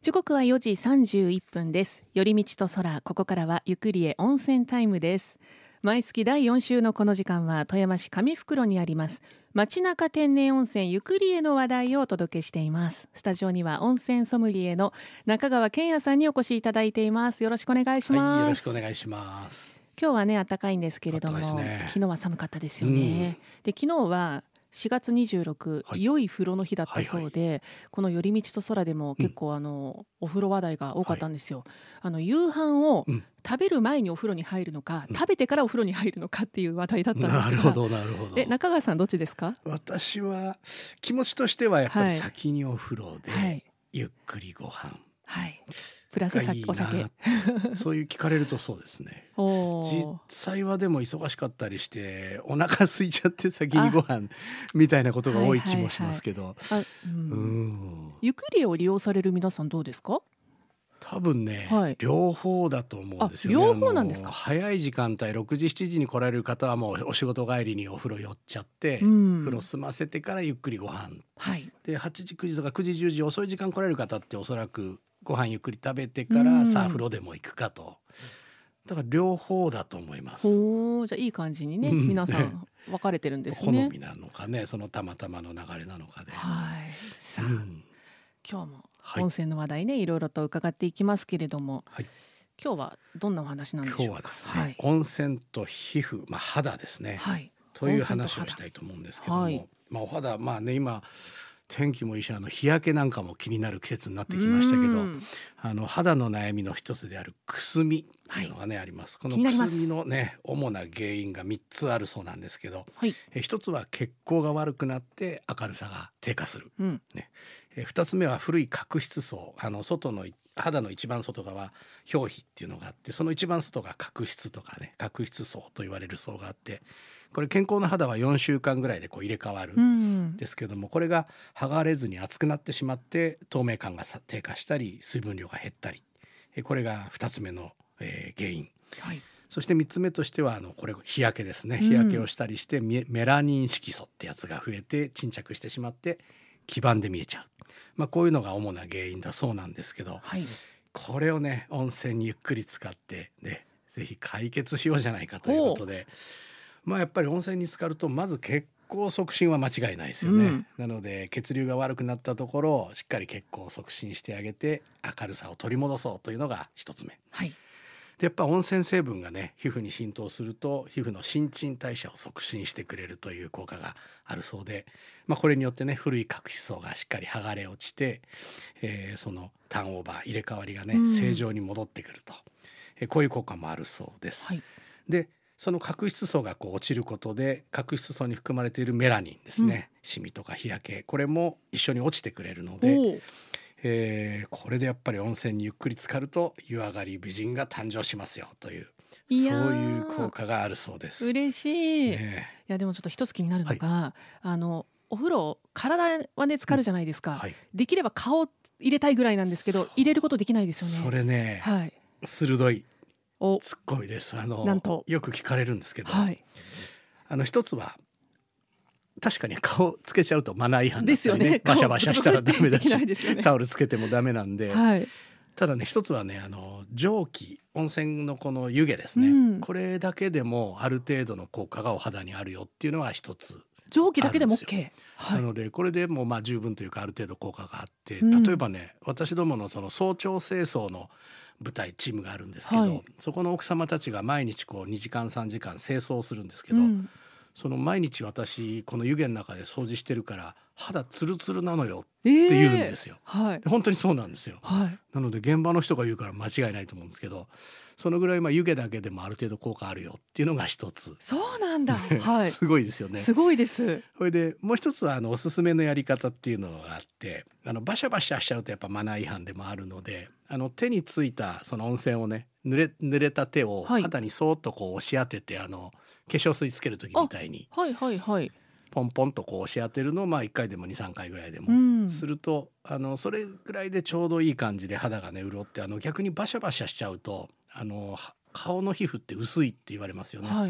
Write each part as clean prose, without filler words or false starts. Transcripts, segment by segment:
時刻は4時31分です。寄り道と空、ここからはゆくりえ温泉タイムです。毎月第4週のこの時間は富山市上袋にあります街中天然温泉ゆくりえの話題をお届けしています。スタジオには温泉ソムリエの中川健也さんにお越しいただいています。よろしくお願いします。 はい、よろしくお願いします。 今日はね暖かいんですけれども、 ね、 昨日は寒かったですよね、で昨日は4月26、良い風呂の日だったそうで、この寄り道と空でも結構お風呂話題が多かったんですよ、夕飯を食べる前にお風呂に入るのか、食べてからお風呂に入るのかっていう話題だったんですが、 なるほどなるほど。 中川さんどっちですか？ 私は気持ちとしてはやっぱり先にお風呂で、ゆっくりご飯、 プラスお酒そういう聞かれるとそうですね実際はでも忙しかったりしてお腹空いちゃって先にご飯みたいなことが多い気もしますけど、 ゆっくりを利用される皆さんどうですか？ 多分ね、両方だと思うんですよね。 両方なんですか？ 早い時間帯6時7時に来られる方はもうお仕事帰りにお風呂寄っちゃって、風呂済ませてからゆっくりご飯、で8時9時とか9時10時遅い時間来られる方っておそらくご飯ゆっくり食べてからさあ風呂でも行くかと。だから両方だと思います。 じゃあいい感じにね、皆さん分かれてるんですね。 好みなのかね、そのたまたまの流れなのかで。 さあ、今日も温泉の話題ね、いろいろと伺っていきますけれども、今日はどんなお話なんでしょうか？ 今日はですね、温泉と皮膚、肌ですね、という話をしたいと思うんですけども、お肌今天気もいいし日焼けなんかも気になる季節になってきましたけど、肌の悩みの一つであるくすみっていうのがね、あります。このくすみのね主な原因が3つあるそうなんですけど、一つは血行が悪くなって明るさが低下する、2つ目は古い角質層、外の肌の一番外側表皮っていうのがあって、その一番外が角質とかね角質層と言われる層があって、これ健康な肌は4週間ぐらいで入れ替わるんですけども、これが剥がれずに厚くなってしまって透明感が低下したり水分量が減ったり、これが2つ目の、原因、そして3つ目としてはこれ日焼けですね。日焼けをしたりしてメラニン色素ってやつが増えて沈着してしまって黄ばんで見えちゃう、こういうのが主な原因だそうなんですけど、これをね温泉にゆっくり使ってねぜひ解決しようじゃないかということで、やっぱり温泉に浸かるとまず血行促進は間違いないですよね、なので血流が悪くなったところをしっかり血行を促進してあげて明るさを取り戻そうというのが一つ目、でやっぱ温泉成分がね皮膚に浸透すると皮膚の新陳代謝を促進してくれるという効果があるそうで、これによってね古い角質層がしっかり剥がれ落ちて、そのターンオーバー入れ替わりがね、正常に戻ってくると、こういう効果もあるそうです、でその角質層が落ちることで角質層に含まれているメラニンですね、シミとか日焼け、これも一緒に落ちてくれるので、これでやっぱり温泉にゆっくり浸かると湯上がり美人が誕生しますよという、そういう効果があるそうです。 嬉しい、いやでもちょっと一つ気になるのが、お風呂体はね浸かるじゃないですか、できれば顔入れたいぐらいなんですけど入れることできないですよね。 それね、鋭いツッコミです。 なんとよく聞かれるんですけど、一つは確かに顔つけちゃうとマナー違反だったりね、バシャバシャしたらダメだし、タオルつけてもダメなんで、ただね一つはね蒸気温泉のこの湯気ですね、これだけでもある程度の効果がお肌にあるよっていうのは一つ。 蒸気だけでも OK、 なのでこれでも十分というかある程度効果があって、例えばね私どものその早朝清掃の舞台チームがあるんですけど、そこの奥様たちが毎日2時間3時間清掃するんですけど、その毎日私この湯気の中で掃除してるから肌ツルツルなのよって言うんですよ、本当にそうなんですよ、なので現場の人が言うから間違いないと思うんですけど、そのぐらい湯気だけでもある程度効果あるよっていうのが一つ。 そうなんだ、 すごいですよね。 すごいです。 それでもう一つはおすすめのやり方っていうのがあって、バシャバシャしちゃうとやっぱマナー違反でもあるので、手についたその温泉をね濡れた手を肌にそーっと押し当てて、化粧水つける時みたいにポンポンと押し当てるのを1回でも 2,3 回ぐらいでもすると、それぐらいでちょうどいい感じで肌がね潤って、逆にバシャバシャしちゃうと顔の皮膚って薄いって言われますよね、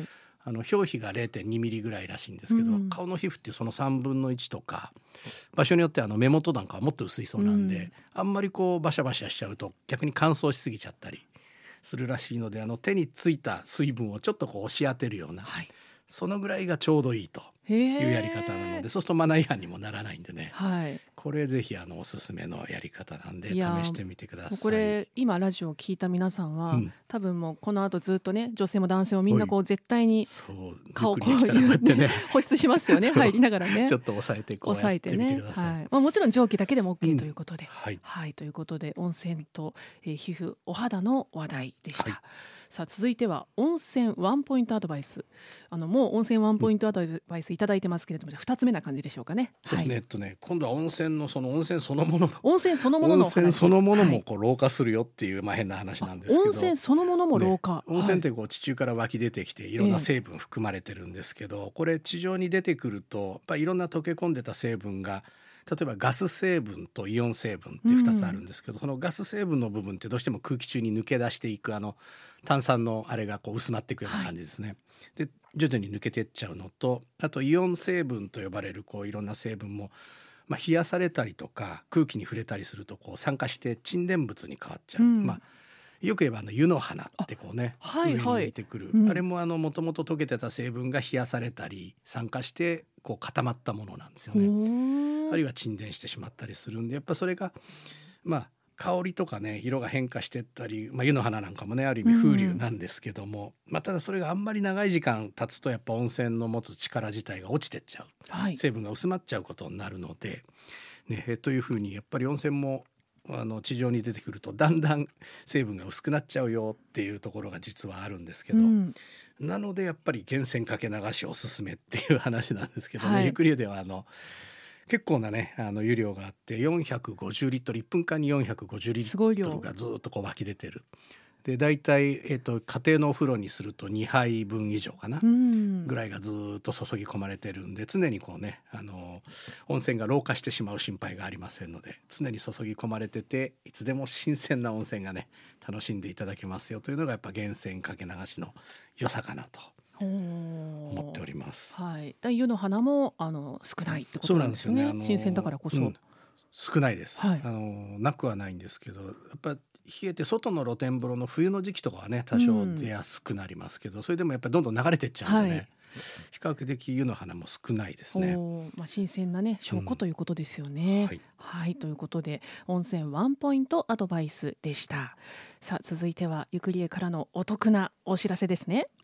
表皮が 0.2 ミリぐらいらしいんですけど、顔の皮膚ってその3分の1とか、場所によっては目元なんかはもっと薄いそうなんで、あんまりこうバシャバシャしちゃうと逆に乾燥しすぎちゃったりするらしいので、手についた水分をちょっとこう押し当てるような、そのぐらいがちょうどいいというやり方なので、そうするとマナー違反にもならないんでね、これぜひおすすめのやり方なんで試してみてください。 これ今ラジオを聞いた皆さんは、多分もうこの後ずっとね、女性も男性もみんなこう絶対に顔をこういうね保湿しますよね、入りながらね、 ちょっと押さえてこうやってみてください。 もちろん蒸気だけでも OK ということで、ということで温泉と、皮膚お肌の話題でした。さあ続いては温泉ワンポイントアドバイス。もう温泉ワンポイントアドバイスいただいてますけれども、2つ目な感じでしょうかね。 そうですね。今度は温泉そのもの温泉そのものもこう老化するよっていう、変な話なんですけど、 温泉そのものも老化、 温泉ってこう地中から湧き出てきていろんな成分含まれてるんですけど、これ地上に出てくるとやっぱりいろんな溶け込んでた成分が、例えばガス成分とイオン成分って2つあるんですけど、そのガス成分の部分ってどうしても空気中に抜け出していく炭酸のあれがこう薄まっていくような感じですね。で徐々に抜けていっちゃうのと、あとイオン成分と呼ばれるこういろんな成分も、冷やされたりとか空気に触れたりするとこう酸化して沈殿物に変わっちゃう、よく言えば湯の花ってこうね、上に浮いてくる、あれももともと溶けてた成分が冷やされたり酸化してこう固まったものなんですよね。あるいは沈殿してしまったりするんで、やっぱそれが香りとかね色が変化していったり、湯の花なんかもねある意味風流なんですけども、ただそれがあんまり長い時間経つとやっぱ温泉の持つ力自体が落ちてっちゃう、成分が薄まっちゃうことになるので、というふうにやっぱり温泉も地上に出てくるとだんだん成分が薄くなっちゃうよっていうところが実はあるんですけど、なのでやっぱり源泉かけ流しおすすめっていう話なんですけどね、ゆくりでは結構なね湯量があって450リットル1分間に450リットルがずっとこう湧き出てる。でだいたい家庭のお風呂にすると2杯分以上かなぐらいがずっと注ぎ込まれてるんで、常にこうね温泉が老化してしまう心配がありませんので、常に注ぎ込まれてていつでも新鮮な温泉がね楽しんでいただけますよというのがやっぱ源泉かけ流しの良さかなと思っております。 湯の花も少ないってことなんですね。そうなんですよね。新鮮だからこそ、 少ないです、なくはないんですけど、やっぱ冷えて外の露天風呂の冬の時期とかはね多少出やすくなりますけど、それでもやっぱりどんどん流れてっちゃうんでね、比較的湯の花も少ないですね。 新鮮なね証拠ということですよね。ということで温泉ワンポイントアドバイスでした。さあ続いてはゆくりえからのお得なお知らせですね。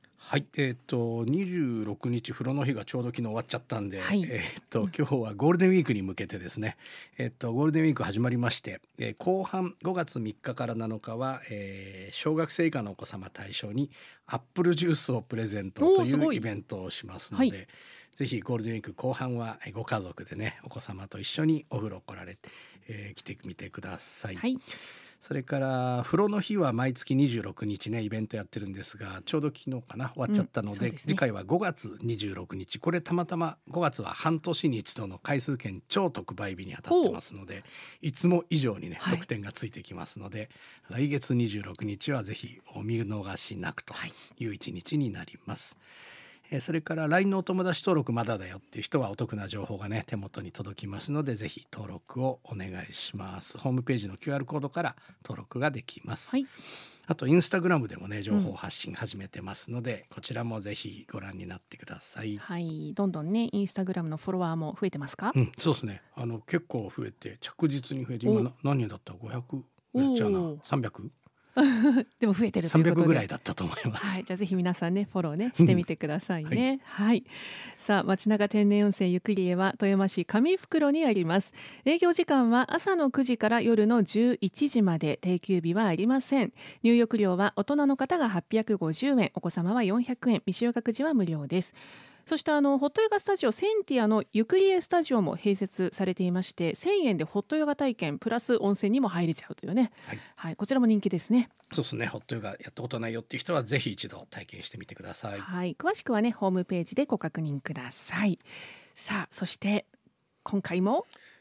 26日風呂の日がちょうど昨日終わっちゃったんで、今日はゴールデンウィークに向けてですね、ゴールデンウィーク始まりまして、後半5月3日から7日は、小学生以下のお子様対象にアップルジュースをプレゼントというイベントをしますので、ぜひゴールデンウィーク後半はご家族でねお子様と一緒にお風呂来られて、来てみてください。それから風呂の日は毎月26日ねイベントやってるんですが、ちょうど昨日かな終わっちゃったので、次回は5月26日、これたまたま5月は半年に一度の回数券超特売日に当たってますので、いつも以上にね特典がついてきますので、来月26日はぜひお見逃しなくという一日になります。それから LINE のお友達登録まだだよっていう人はお得な情報がね手元に届きますので、ぜひ登録をお願いします。ホームページの QR コードから登録ができます。あとインスタグラムでもね情報発信始めてますので、こちらもぜひご覧になってください。 どんどんねインスタグラムのフォロワーも増えてますか？ そうですね。結構増えて着実に増えて、今何人だった？ 500 じゃあな 300 でも増えてるということで 300ぐらいだったと思います。 じゃあぜひ皆さんねフォローねしてみてくださいね。さあ町中天然温泉ゆくりえは富山市上袋にあります。営業時間は朝の9時から夜の11時まで、定休日はありません。入浴料は大人の方が850円、お子様は400円、未就学児は無料です。そしてホットヨガスタジオセンティアのゆくりえスタジオも併設されていまして、1000円でホットヨガ体験プラス温泉にも入れちゃうというね、こちらも人気ですね。 そうですね。ホットヨガやったことないよっていう人はぜひ一度体験してみてください。 詳しくはねホームページでご確認ください。さあそして今回も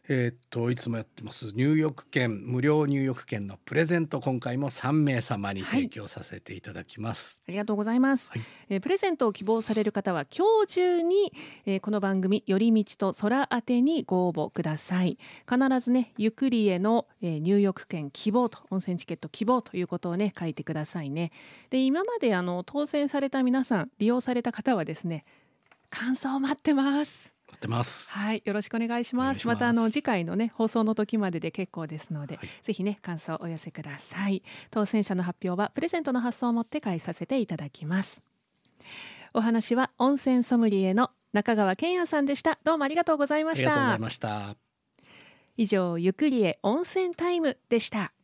いつもやってます入浴券、無料入浴券のプレゼント、今回も3名様に提供させていただきます。 ありがとうございます。プレゼントを希望される方は今日中に、この番組よりみちと空宛てにご応募ください。必ずね、ゆくりへの、入浴券希望と温泉チケット希望ということをね書いてくださいね。で、今まで当選された皆さん、利用された方はですね、感想を待ってます。はい、よろしくお願いします。また次回のね放送の時までで結構ですので、ぜひね感想をお寄せください。当選者の発表はプレゼントの発送をもって返させていただきます。お話は温泉ソムリエの中川健也さんでした。どうもありがとうございました。 ありがとうございました。 以上、ゆくりえ温泉タイムでした。